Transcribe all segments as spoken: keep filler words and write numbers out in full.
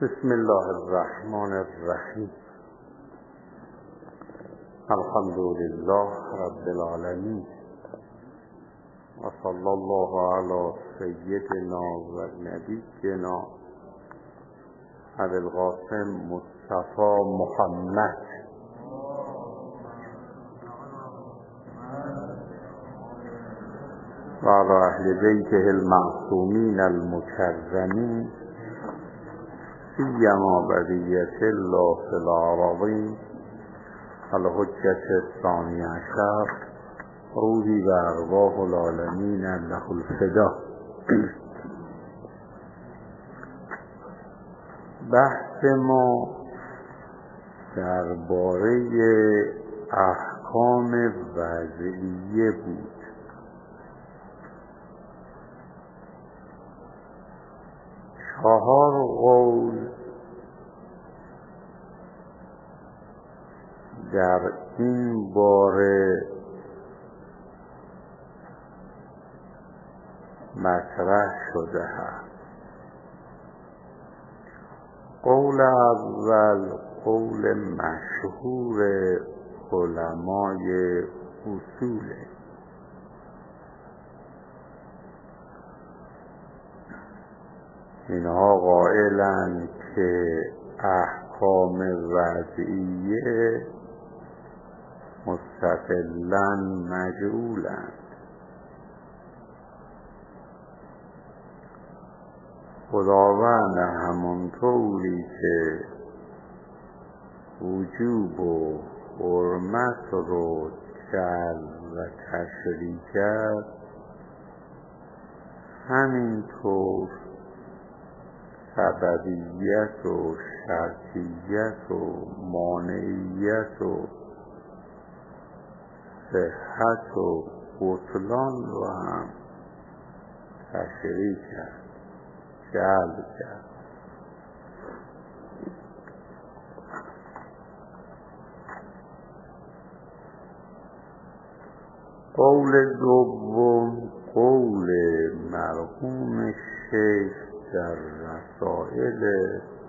بسم الله الرحمن الرحیم. الحمد لله رب العالمین و صلی الله علی سیدنا و نبینا ابی القاسم مصطفی محمد و علی اهل بیته المعصومین المکرمین سیما بقیت الله فی الارضین الحجة الثانی عشر روحی و ارواح العالمین له الفدا. بحث ما درباره احکام وضعیه بود. چهار قول در این باره مطرح شده است. قول اول قول مشهور علمای اصوله. اینها قائلند که احکام وضعیه مستقلاً مجعولند. خداوند همانطوری که وجوب و حرمت رو جعل و تشریع کرد، همینطور سببیت و شرطیت و مانعیت و صحت و بطلان رو هم تشریع کرد، جعل کرد. قول دوم قول مرحوم شیخ در رسائل.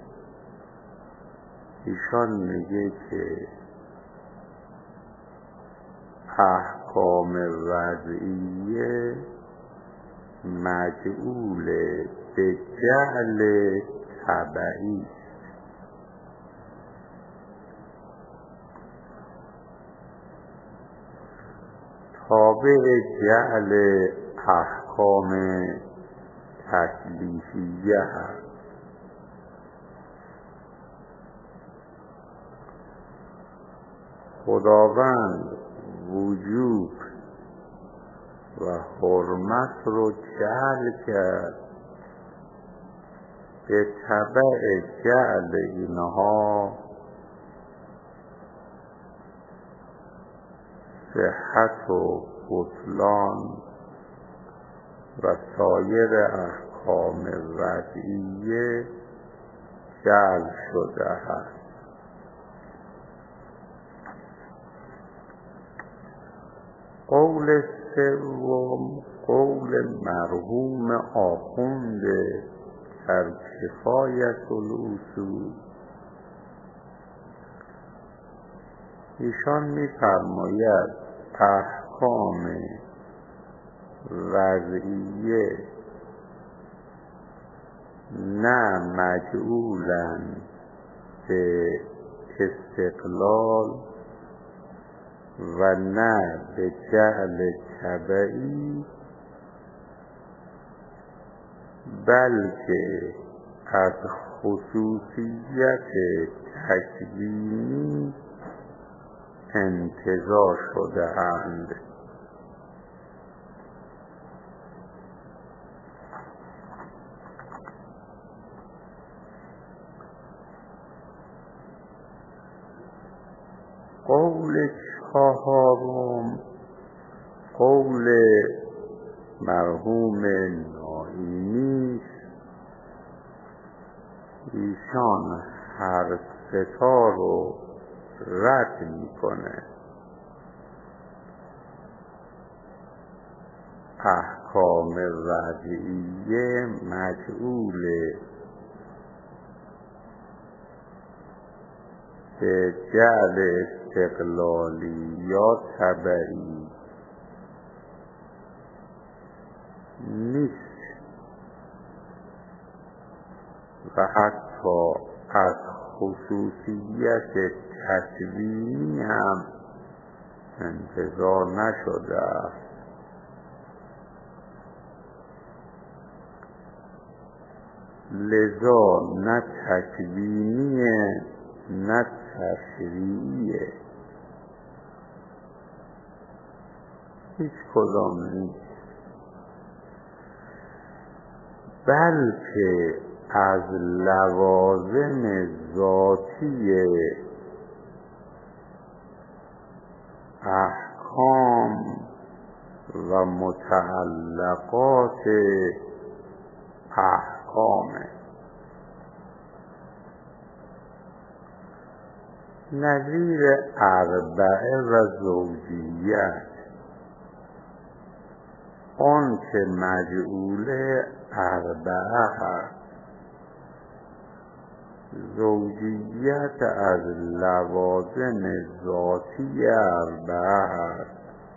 ایشان میگه که احکام وضعیه مجعول به جعل تبعی، تابع جعل احکام تکلیفیه هست. خداوند وجوب و حرمت رو جعل کرد، به تبع جعل اینها صحت و بطلان و سایر احکام وضعیه جعل شده است. قول سوم قول مرحوم آخوند در کفایت الاصول. ایشان می‌فرماید احکام وضعیه نه مجعولند به استقلال و نه به جعل تبعی، بلکه از خصوصیت تکوینی انتزاع شده اند. قول چهارم قول مرحوم نائینی. ایشان هر ستا رو رد میکنه. احکام وضعیه مجعول که جعل استقلالی یا تبعی نیست و حتی از خصوصیت تکوینی هم انتظار نشده است. لذا نه تکوینیه نه تشریعیه، هیچ کدام نیست، بلکه از لوازم ذاتی احکام و متعلقات احکامه. نظیر اربعه و زوجیت، آن که مجعول اربعه هست، زوجیت از لوازم ذاتی اربعه هست.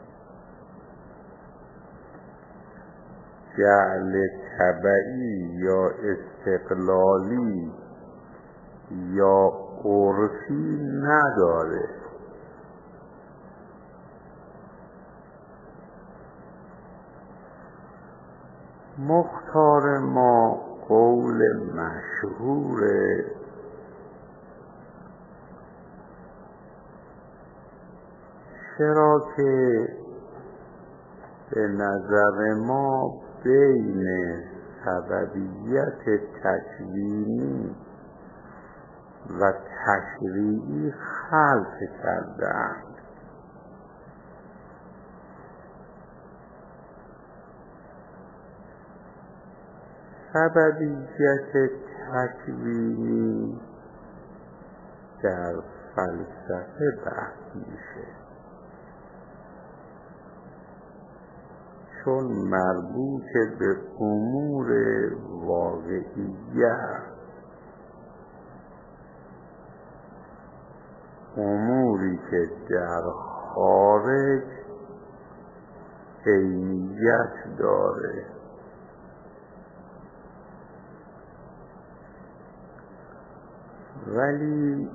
جعل تبعی یا استقلالی یا عرفی نداره. مختار ما قول مشهوره چرا که به نظر ما بین سببیت تکوینی و تشریعی خلط کرده‌اند. سببیت تکوینی در فلسفه بحث میشه، چون مربوط به امور واقعیه است، اموری که در خارج عینیت داره. ولی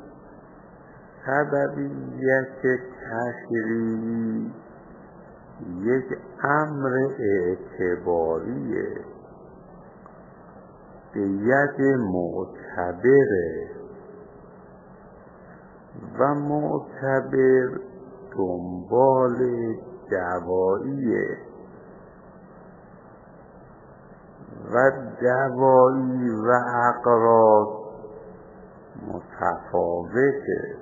سببیت تشریعی یک امر اعتباریه، به ید معتبره و معتبر دنبال دواییه و دوایی و اقراض متفاوته.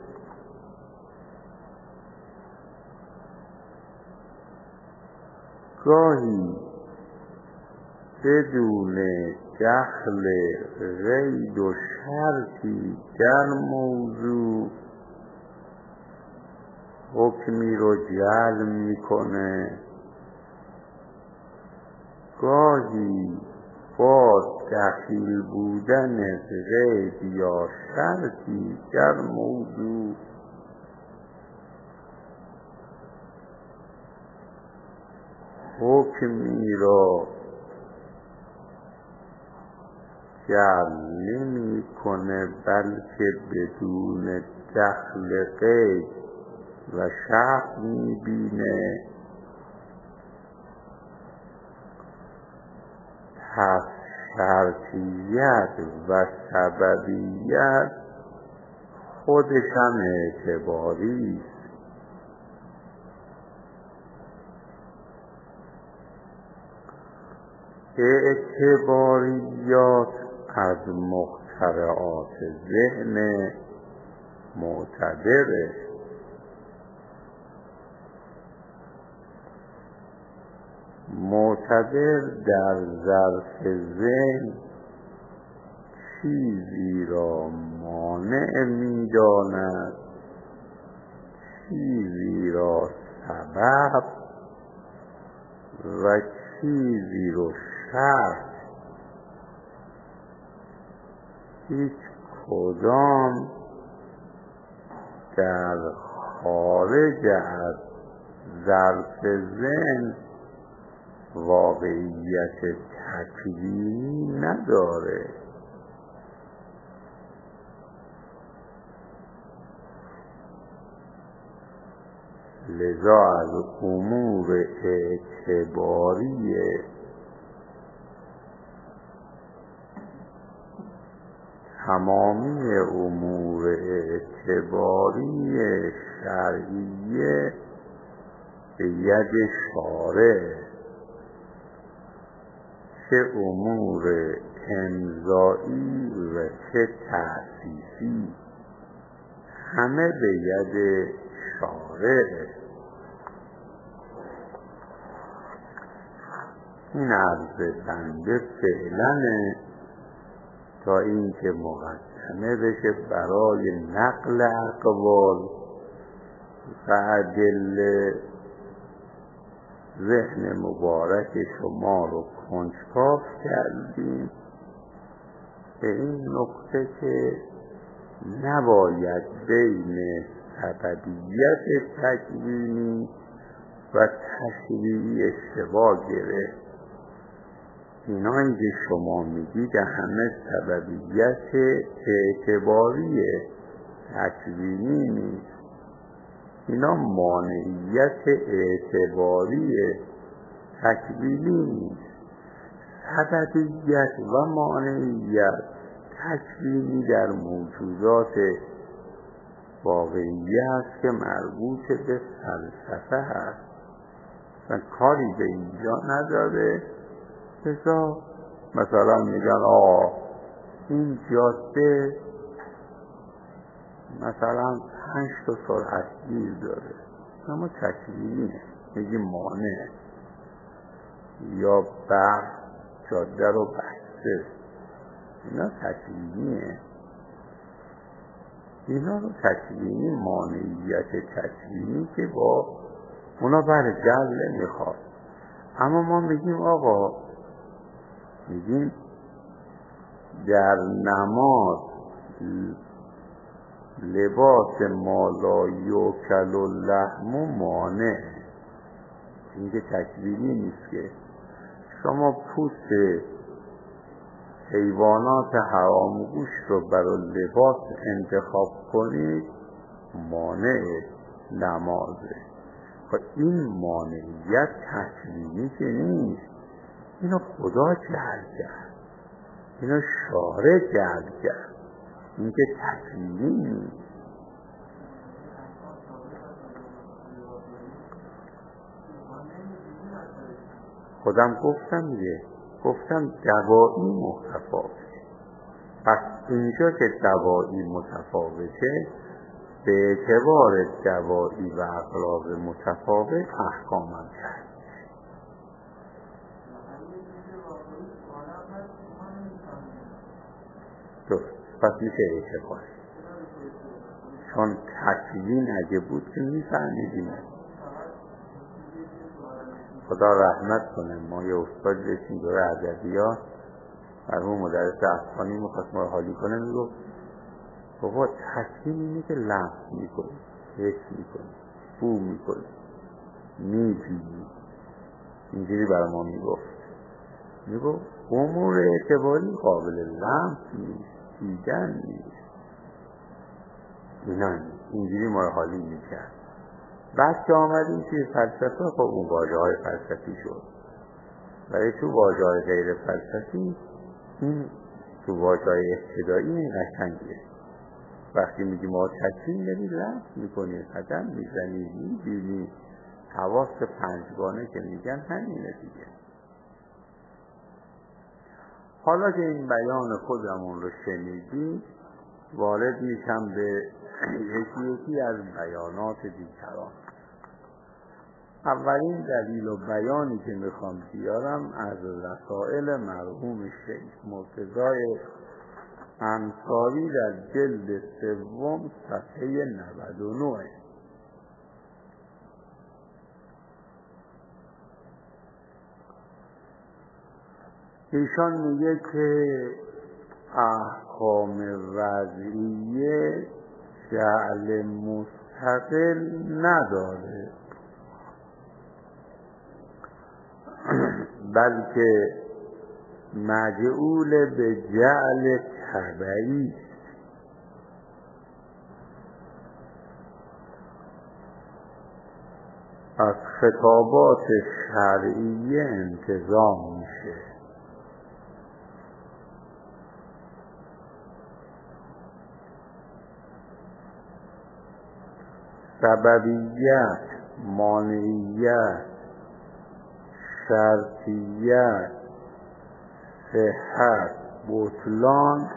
گاهی بدون دخل قید و شرطی در موضوع حکمی رو جعل میکنه، گاهی با دخیل بودن قید یا شرطی در موضوع حکمی را جعل نمی کنه، بلکه بدون دخل قید و شرط می بینه. پس شرطیت و سببیت خودش هم اعتباری است. اعتباریات از مخترعات ذهن معتبره. معتبر در ظرف ذهن چیزی را مانع می‌داند، چیزی را سبب و چیزی رو شرط. هیچ کدام در خارج از ظرف ذهن واقعیت تکوینی نداره. لذا از امور اعتباری تمامی امور اعتباری شرعیه به ید شارع، چه امور امضایی و چه تأسیسی، همه به ید شارع. این عرض بنده فعلا تا این که مقدمه بشه برای نقل اقوال و ادله ذهن مبارک شما رو کنجکاو کردیم به این نقطه که نباید بین سببیت تکوینی و تشریعی اشتباه گرفت. اینایی که شما میگید همه سببیت اعتباری تکوینی نیست، اینا مانعیت اعتباری تکوینی نیست. سببیت و مانعیت تکوینی در موجودات واقعی است که مربوط به فلسفه هست و کاری به اینجا نداره. مثلا مثلا میگن آه این جاده مثلا پنج تا سرعت گیر داره، اما تکوینیه، میگیم مانع. یا برق جاده رو بسته، اینا تکوینیه. اینا رو تکوینی، مانعیت تکوینی که با اونا بر جل نمیخواد. اما ما میگیم آقا، میگیم در نماز لباس مالا یوکل و لحم مانع. این که تکوینی نیست که شما پوست حیوانات حرام گوشت رو برای لباس انتخاب کنید، مانع نمازه. خب این مانعیت تکوینی که نیست، اینو خدا جعل کرد، اینو شارع جعل کرد، این که تکوینی نیست. خودم گفتم دیگه، گفتم دوایی متفاوته. پس اینجا که دوایی متفاوته، به اعتبار دوایی و اقراض متفاوت احکامم کرد. درست، پس میشه اعتبار. چون تکوین اگه بود که میفهمیدیم. خدا رحمت کنه، ما یه استاد داشتیم دوره ادبیات، مرحوم مدرس افغانی میخواست ما رو حالی کنه، میگفت بابا تکوین اینه که لمس میکنی، حس میکنی، بو میکنی، میبینی. اینجوری برای ما میگفت میگفت امور اعتباری قابل لمس نیست، دیدن نیست. اینا نیست. اینجوری ما رو حالی میکرد. بعد که آمدیم توی فلسفه، خب اون واژه های فلسفی شد. ولی تو واژه های غیر فلسفی، این تو واژه های ابتدایی این قشنگه. وقتی میگیم ما تکوین یعنی لمس میکنی، قدم میزنی، میبینی، حواس پنجگانه که میگن همینه دیگه. حالا که این بیان خودمون رو شنیدی، وارد میشم به یکی یکی از بیانات دیگران. اولین دلیل و بیانی که میخوام بیارم از رسائل مرحوم شیخ مرتضی انصاری در جلد سوم صفحه نود و نه. ایشان میگه که احکام وضعیه جعل مستقل نداره، بلکه مجعول به جعل تبعی. از خطابات شرعیه انتظام میشه. سببیت، مانعیت، شرطیت، صحت، بطلان،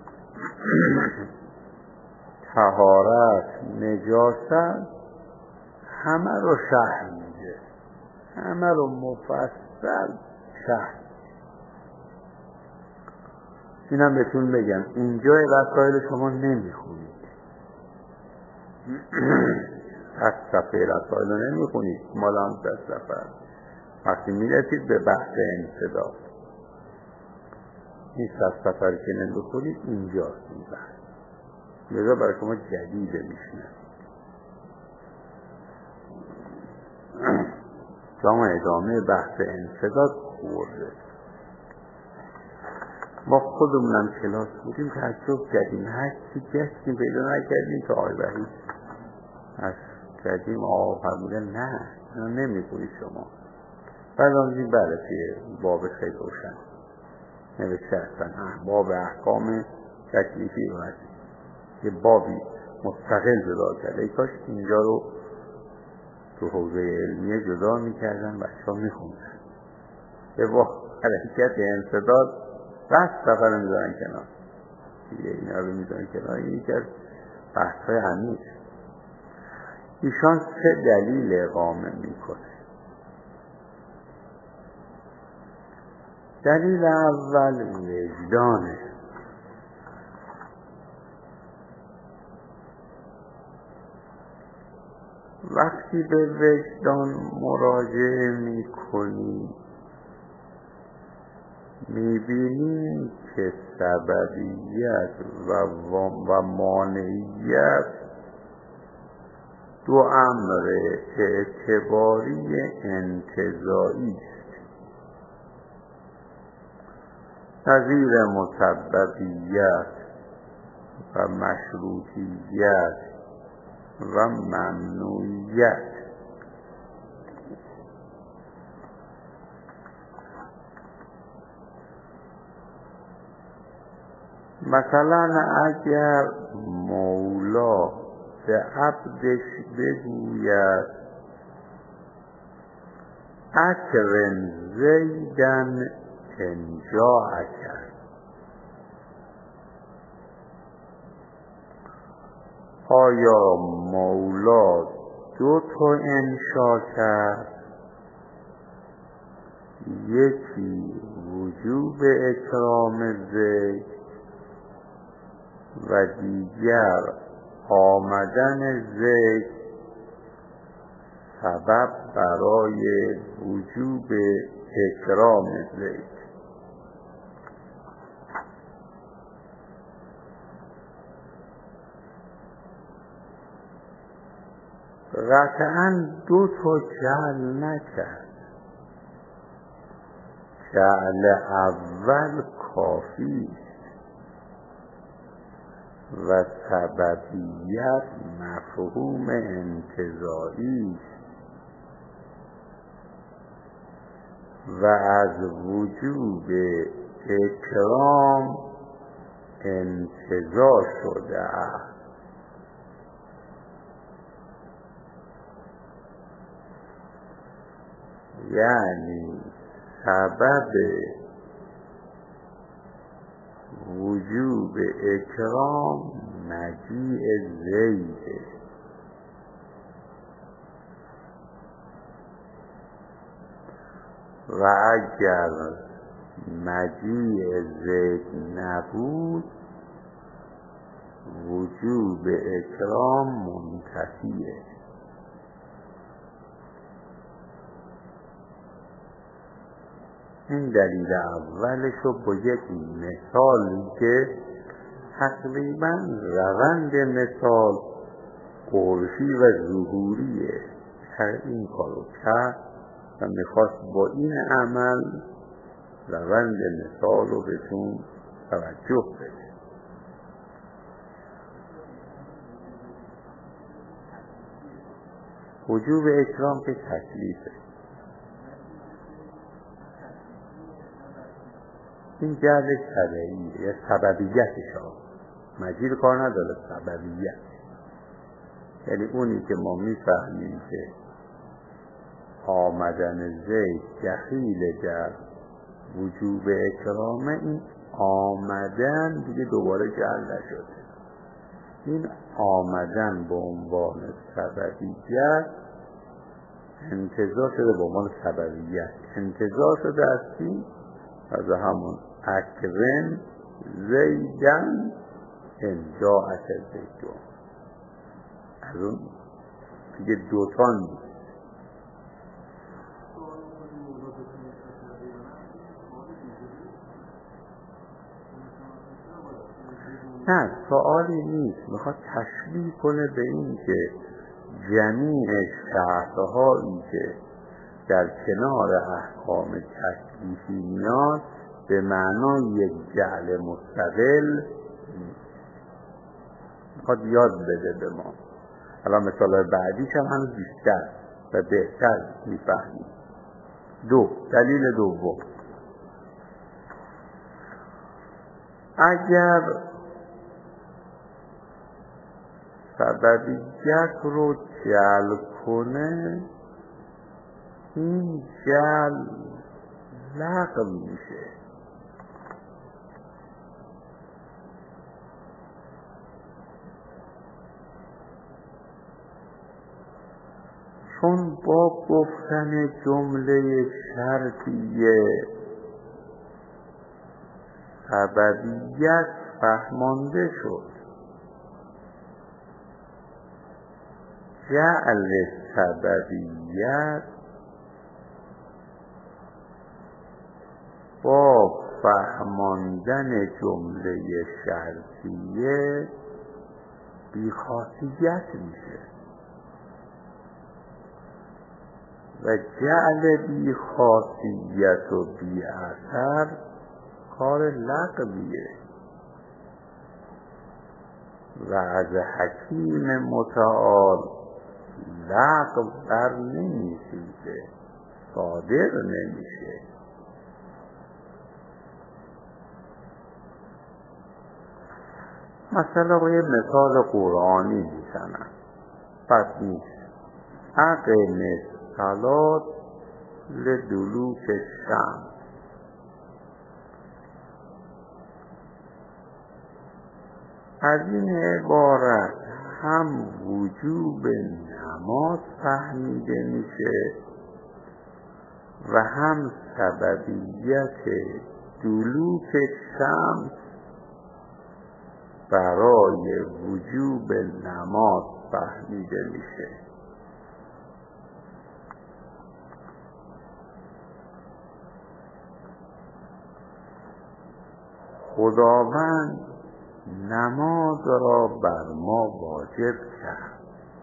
طهارت، نجاست، همه رو شرح میده، همه رو مفصل شرح. اینم بهتون بگم اینجا رسائل شما نمیخونید، از صفحه رسائل رو نمیخونید، مال هم از صفحه. وقتی میرسید به بحث انصداد، این صفحه که نمیخونید اینجاست این بحث، لذا برای شما جدیده میشنه. شما ادامه بحث انصداد خورده. ما خودمونم کلاس بودیم تعجب کردیم، هر چی گشتیم پیدا نکردیم که آقای وحید از کردیم آقا فرمودن نه نه نمیکنید شما. بعد آنجی بله که باب خیلی روشن نوشته هستن باب احکام تکلیفی رو هست، یه بابی مستقل جدا کرده. ای کاش اینجا رو تو حوزه علمیه جدا میکردن بچه ها میخوندن، به با حرکت انصداد بس سفر رو میدارن کنار، دیگه اینا رو میدارن کنار. این یکی از بحث‌های عمیق. ایشان سه دلیل اقامه میکنه. دلیل اول وجدانه. وقتی به وجدان مراجعه میکنی میبینی که سببیت و, و مانعیت دو امر اعتباری انتزاعی است، نظیر مسببیت و مشروطیت و ممنوعیت. مثلا اگر مولا به عبدش بگوید اکرم زیدن انجاءک، آیا مولا دو تا انشا کرد؟ یکی وجوب اکرام زید و دیگر آمدن زید سبب برای وجوب اکرام زید. قطعاً دو تا جعل نکرد، جعل اول کافی و سببیت مفهوم انتزاعی و از وجوب اکرام انتزاع شده است. یعنی سبب وجوب اکرام مجیء زیده و اگر مجیء زید نبود وجوب اکرام منتفیه. این دلیل اولشو با یک مثالی که تقریبا روند مثال عرفی و ظهوریه این کارو کرد و میخواست با این عمل روند مثال رو بهتون توجه بده. وجوب اکرام که تکلیفه، این جهل طبعیه یا سببیتش ها مجید کار نداره. سببیت یعنی اونی که ما میفهمیم که آمدن زید دخیل در وجوب اکرامه، این آمدن دیگه دوباره جهل نشده. این آمدن به عنوان سببیت انتزاع شده، به عنوان سببیت انتزاع شده از چی؟ از همون اکرم زیدن انجاعت زیدون، از اون دیگه دوتا نیست. نه سوالی نیست، میخواد تشبیه کنه به این که جمیع شرطهایی که در کنار احکام تکلیفی میاد به معنای یک جعل مستقل نیست. میخواد یاد بده به ما. الان مثال بعدیش هم هنوز بیشتر و بهتر میفهمیم. دو دلیل دوم، اگر سببیت رو جعل کنه، این جعل لغو میشه. چون با گفتن جمله شرطیه سببیت فهمانده شد. جعل سببیت با فهماندن جمله شرطیه بیخاصیت میشه و جعل بیخاصیت و بی اثر کار لغویه و از حکیم متعال لغو بر نمی‌خیزه، صادر نمیشه. مثلا با یه مثال قرآنی میزنم، پس نیست اقم الصلاة لدلوک الشمس. از این عبارت هم وجوب نماز فهمیده میشه و هم سببیت دلوک شمس برای وجوب نماز فهمیده میشه. خداوند نماز را بر ما واجب کرد.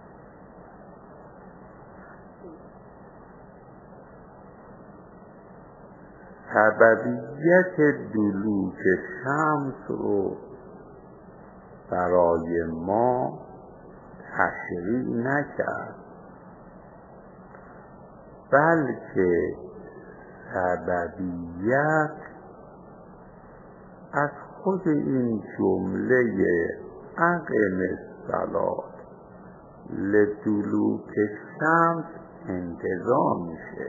سببیت دلوک شمس رو برای ما تشریع نکرد، بلکه سببیت از خود این جمله اقم الصلاة لدلوک الشمس انتزاع میشه.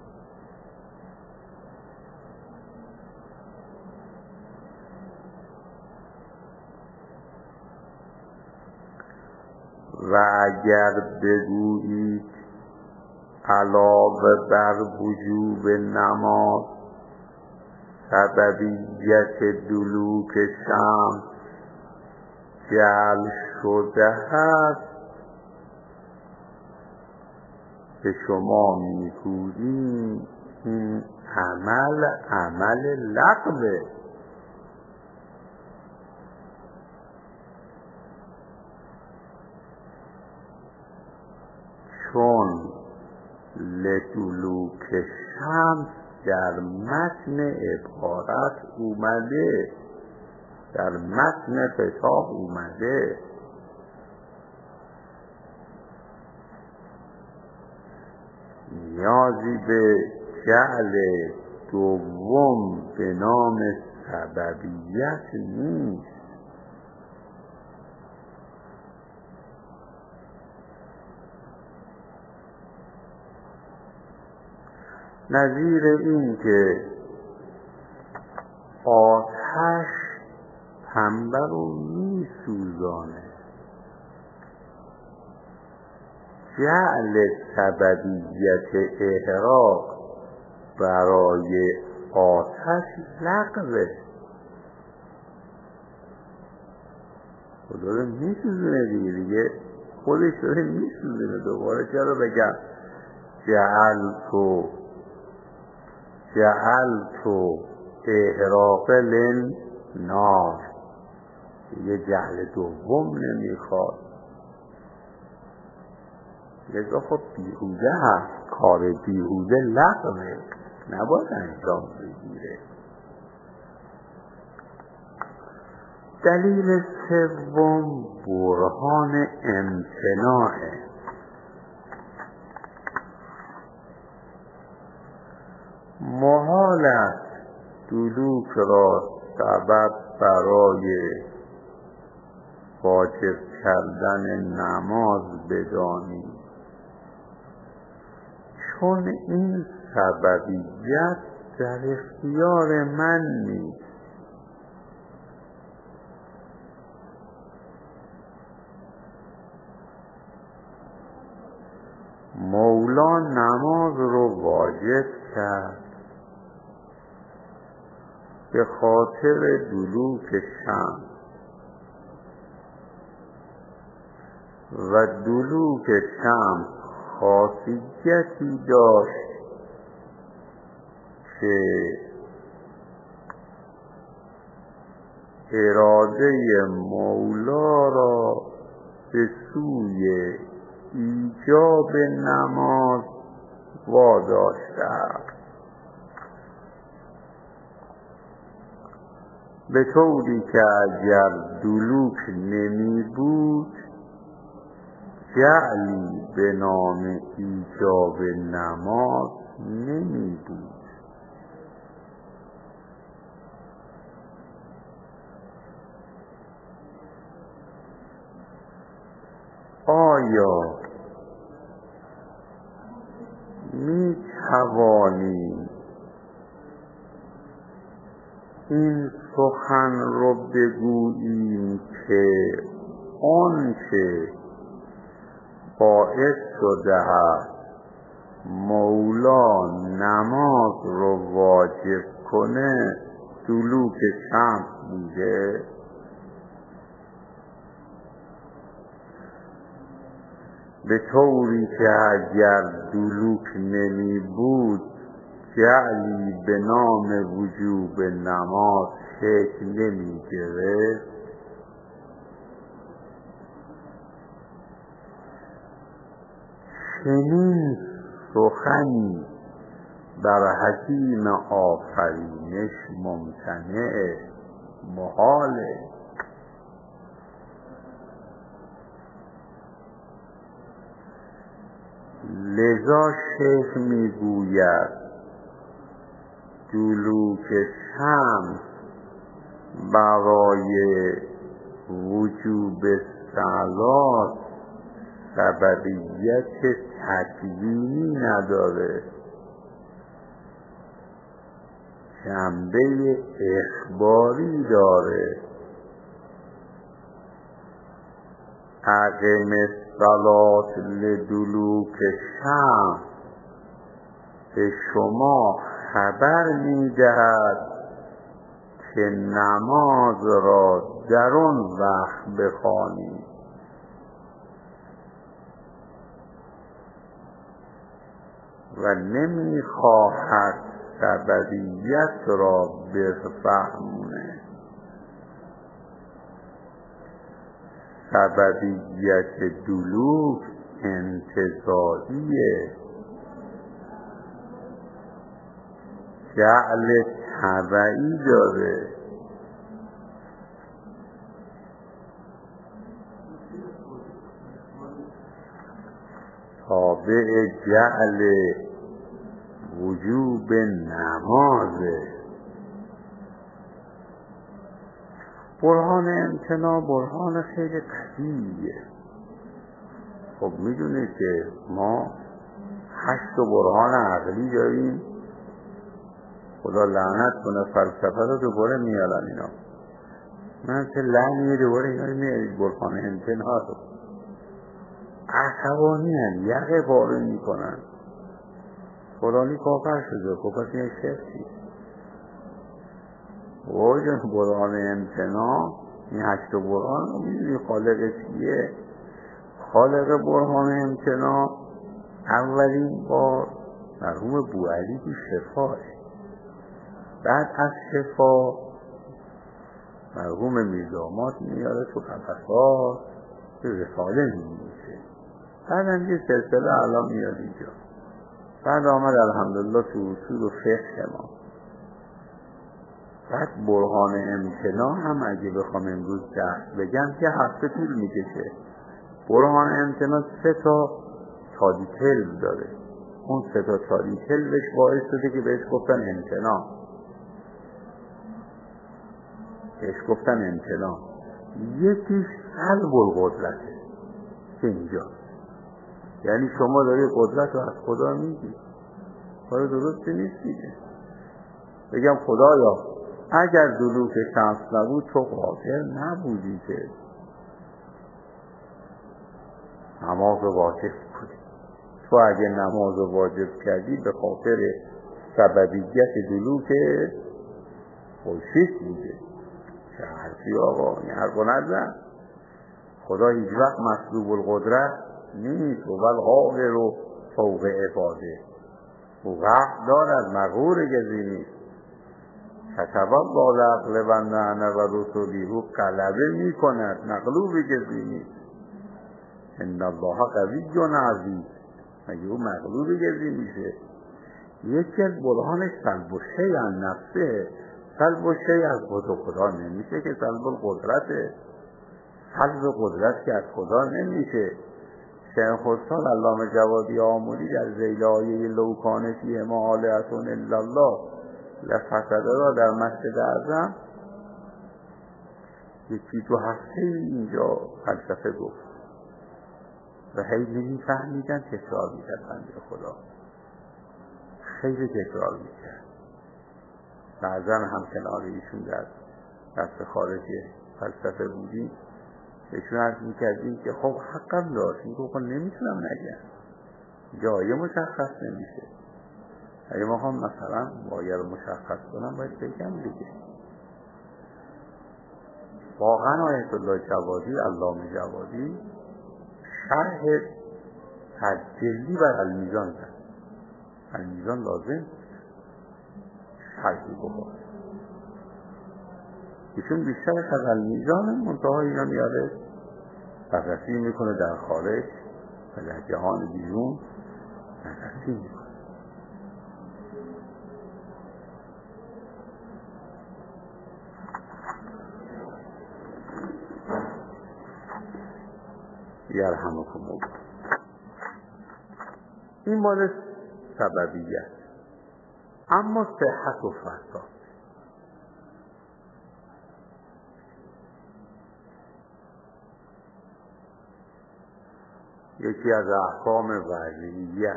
و اگر بگویید علاوه بر وجوب نماز سببیت دلوک شمس جعل شده هست، به شما میگوییم این عمل عمل لغوه. چون لدلوک شمس در متن عبارت اومده، در متن خطاب اومده. نیازی به جعل دوم به نام سببیت نیست. نظیر این که آتش پنبه رو می سوزانه، جعل سببیت احراق برای آتش لغوه. خدا رو می سوزونه دیگه دیگه خودش داره می سوزونه. دوباره چرا بگم جعل تو جعل تو احراق للنار، یه جعل دوم نمیخواد. لذا خب بیهوده هست، کار بیهوده لغوه، نباید انجام بگیره. دلیل سوم برهان امتناعه. محال است دلوک را سبب برای واجب کردن نماز بدانیم، چون این سببیت در اختیار من نیست. مولا نماز رو واجب کرد به خاطر دلوک شمس و دلوک شمس خاصیتی داشت که اراده مولا را به سوی ایجاب نماز واداشته است، به طوری که اگر دلوک نمی بود جعلی به نام ایجاب نماز نمی بود. آیا می توانیم این سخن رو بگوییم که آنچه باعث شده است مولا نماز رو واجب کنه دلوک شمس بوده؟ به طوری که اگر دلوک نمی بود جعلی به نام وجوب نماز شکل نمی گرفت. چنین سخنی بر حکیم آفرینش ممتنعه، محاله. لذا شیخ میگوید دلوک شمس برای وجوب صلات سببیت تکوینی نداره، جنبه اخباری داره. اقم الصلاة لدلوک شمس به شما خبر میدهد که نماز را در آن وقت بخوانید. و نمیخواهد سببیت را بفهمونه. سببیت دلوک انتزاعیه، جعل تبعی داره. تابع جعل وجوب نمازه. برهان امتناع برهان خیلی قویه. خب میدونید که ما هشت برهان عقلی داریم، خدا لعنت کنه فلسفه رو دوباره میارن اینا. من چه لعنیه دوباره اینا رو میارید برهان امتناع رو. عصبانی هن، یقه باره میکنن. فلانی کافر شده، خب پس این شرکی. واجه برهان امتناع، این هشت برهان رو میدونی خالق چیه؟ خالق برهان امتناع اولین بار مرحوم بوعلی تو شفاه، بعد از شفا مرحوم میرداماد میاره تو قفصات به رساله میمیشه، بعد هم یه سلسله الان میاد اینجا، بعد آمد الحمدلله تو اصول و فقه ما. بعد برهان امتناع هم اگه بخوام امروز درس بگم که هفته طول میکشه. برهان امتناع سه تا تاریکل داره، اون سه تا تاریکل بهش باعث شده که بهش گفتن امتناع، بهش گفتن امتناع. یکیش سلب القدرته که اینجا، یعنی شما داری قدرت رو از خدا میگی، کار درستی نیست دیگه. بگم خدایا اگر دلوک شمس نبود تو قادر نبودی که نماز واجب کنی، تو اگه نماز واجب کردی به خاطر سببیت دلوک خورشید بوده. چه حرفی آقا، این حرفو نزن. خدا هیچ وقت مسلوب القدرت نیست، و بل قاهر و فوق عباده، و وقت دارد مغرور گزی نیست. کتب الله لعقل و نعنه و رسولی رو غلبه می کند، مغلوب گزی نیست. ان الله قوی و عزیز، مگه او مغلوب گزی میشه؟ یکی از برهانش سلب و شیء عن نفسه. سلب و شیء از خود خدا نمیشه که سلب القدرته، سلب قدرت که از خدا نمیشه. شیخ الاسلام علامه جوادی آمولی در ذیل آیه لو کان فیهما آلهة الا الله لفسدتا را در مسجد اعظم یکی دو هفته اینجا فلسفه گفت و هی نمیفهمیدن، تکرار میکرد بنده خدا، خیلی تکرار میکرد. بعضا هم کنار ایشون در دست خارج فلسفه بودیم، ایشون عرض میکردیم که خب حقم داشت، این که نمیتونم نگم، جایه مشخص نمیشه. اگه ما هم مثلا باید مشخص کنم باید بگم دیگه. واقعا آیت الله جوادی، علامه جوادی شرح تجلی بر المیزان زد. المیزان لازم شرحی بخواد، ایشون بیشترش از المیزان منتها اینا میاره بررسی میکنه در خارج و در جهان بیرون بررسی میکنه. یرحمکم الله. این مال سببیت. اما صحت و فساد، یکی از احکام وضعیه.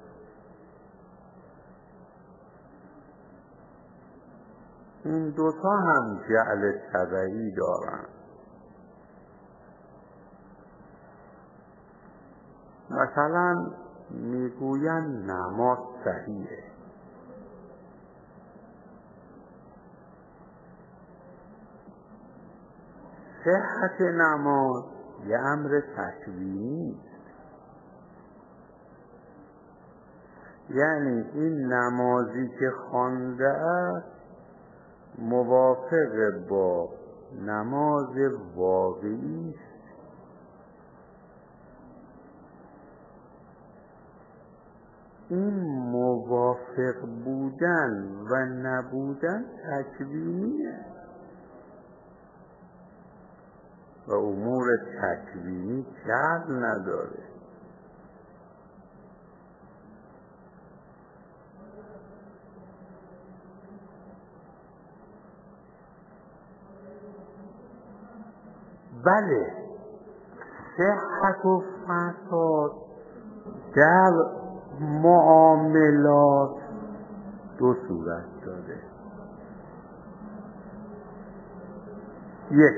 این دوتا هم جعل تبعی دارن. مثلا میگوین نماز صحیحه، صحت نماز یه امر تکوینی است. یعنی این نمازی که خوانده است موافق با نماز واقعی است. این موافق بودن و نبودن تکوینیه و امور تکوینی جعل نداره. بله، صحت و فساد در معاملات دو صورت داره. یک،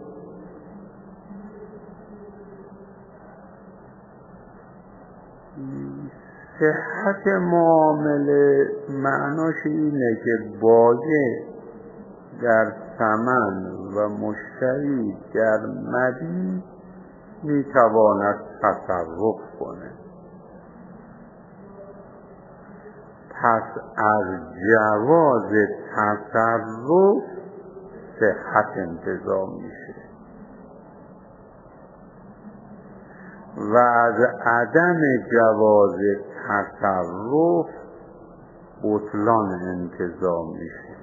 صحت معامله معناش اینه که بایع در ثمن و مشتری در مبیع میتواند تصرف کنه. پس از جواز تصرف صحت انتظام میشه و از عدم جواز تصرف بطلان انتظام میشه.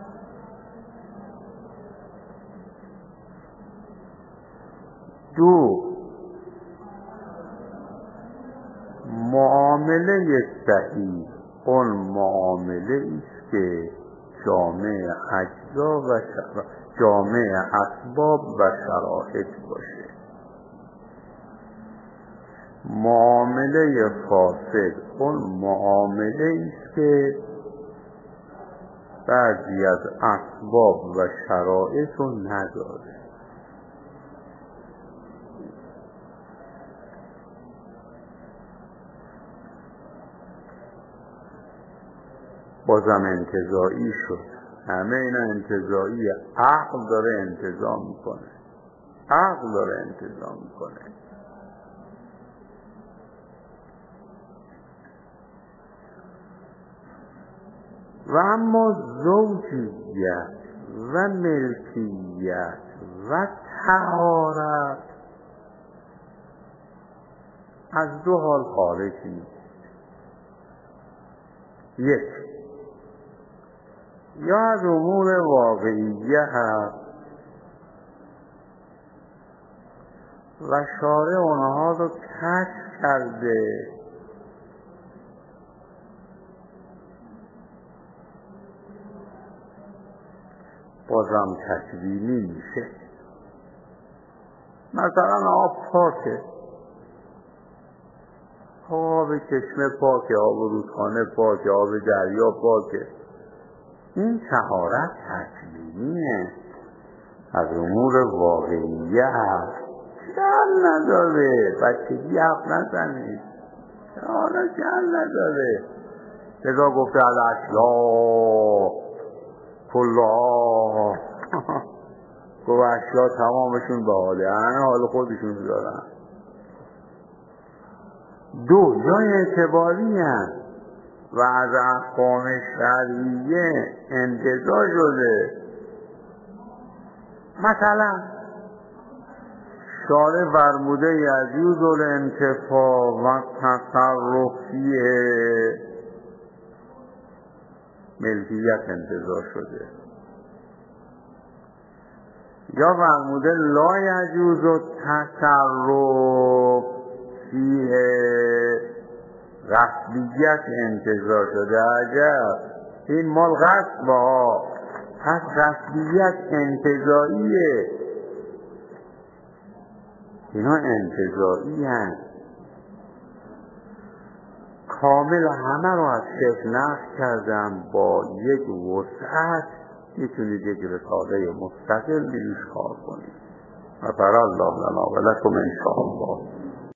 دو، معامله صحیح اون معامله ایست که جامع اجزا و شرا... جامع اسباب و شرایط باشه. معامله فاسد اون معامله ایست که بعضی از اسباب و شرایط رو نداره. بازم انتزاعی شد. همه اینا انتزاعیه. عقل داره انتظام میکنه. عقل داره انتظام میکنه. و اما زوجیت و ملکیت و طهارت از دو حال خارج نیست. یک، یا از امور واقعیه هست و شارع اونها رو کشف کرده بازم تکوینی میشه. مثلا آب پاکه، آب چشمه پاکه، آب رودخانه پاکه، آب دریا پاکه. این طهارت تکوینیه، از امور واقعیه هست. جل نداره، بچگی حق نزنید، حالا جل نداره. لذا گفته الاشیاء کلها گفت اشیاء تمامشون به حاله، همه حال خودشون دارن. دو، جای اعتباری هست و از احکام شرعیه انتزاع شده. مثلا شارع فرموده یجوز الانتفاع و تصرفیه، ملکیت انتزاع شده. یا فرموده لا یجوز التصرف فیه، غصبیت انتزاع شده. عجب، این مال غصب ها، پس غصبیت انتزاعیه. اینا انتزاعی هست. کامل همه رو از شیخ نقل کردم با یک وسعت. میتونید یک رساله مستقل بیش کار کنید. و برای الله لنا و لکم انشاءالله.